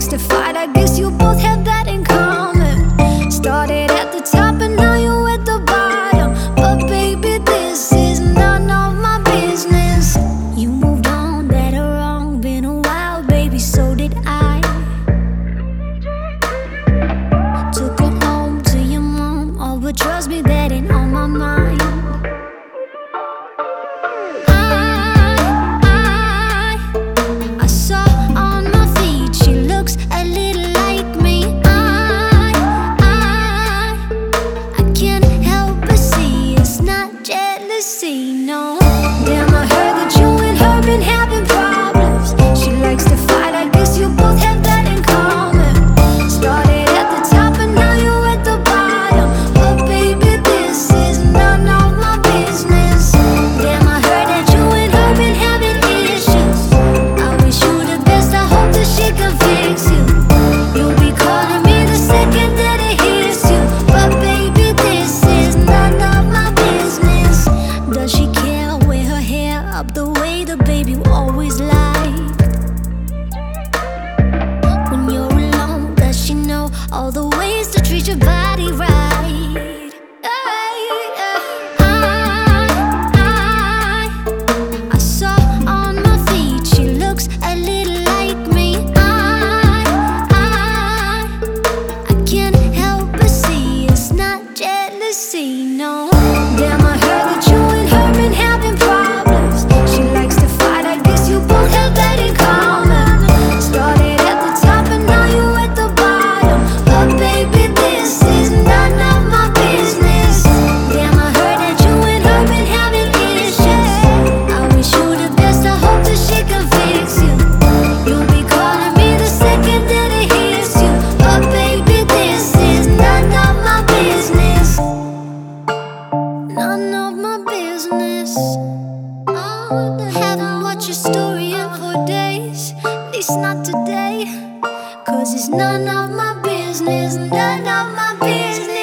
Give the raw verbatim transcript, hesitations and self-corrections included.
likes to fight. I guess you both have that in common. Started at the top and now you're at the bottom. But baby, this is none of my business. You moved on, that are wrong. Been a while, baby, so did I. Took her home to your mom. Oh, but trust me, that ain't on my mind. No, damn, I heard that you and her been having problems. She likes to fight, I guess you both have that in common. Started at the top and now you're at the bottom. But baby, this is none of my business. Damn, I heard that you and her been having issues. I wish you the best, I hope that she can fix you. You'll be calling me the second that it hits you. But baby, this is none of my business. Does she care? Wear her hair up the way the baby always liked. When you're alone, does she know all the ways to treat your body right? I, I, I saw on my feet she looks a little like me. I, I, I can't help but see it's not jealousy, no. Damn, I heard that you and her been having problems. She likes to fight, I guess you both have that in common. Started at the top and now you at the bottom. But baby, this is none of my business. Damn, I heard that you and her been having issues. I wish you the best, I hope that she can fix you. You'll be calling me the second that it hits you. But baby, this is none of my business. None of my business. Haven't watched your story in for days, at least not today. Cause it's none of my business, none of my business.